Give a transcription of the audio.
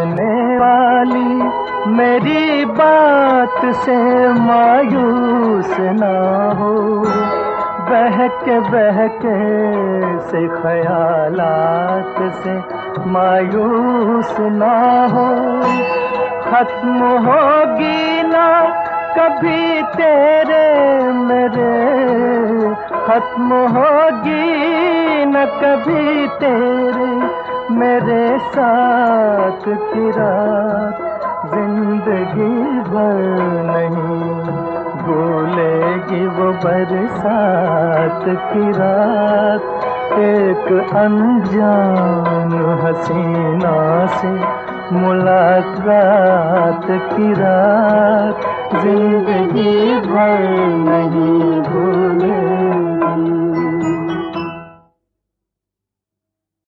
सुनने वाली मेरी बात से मायूस ना हो, बहके बहके से ख्यालात से मायूस ना हो। खत्म होगी ना कभी तेरे मेरे, खत्म होगी न कभी तेरे मेरे साथ की रात, जिंदगी भर नहीं भूलेगी वो बरसात की रात। एक अनजान हसीना से मुलाकात की रात, जिंदगी भर नहीं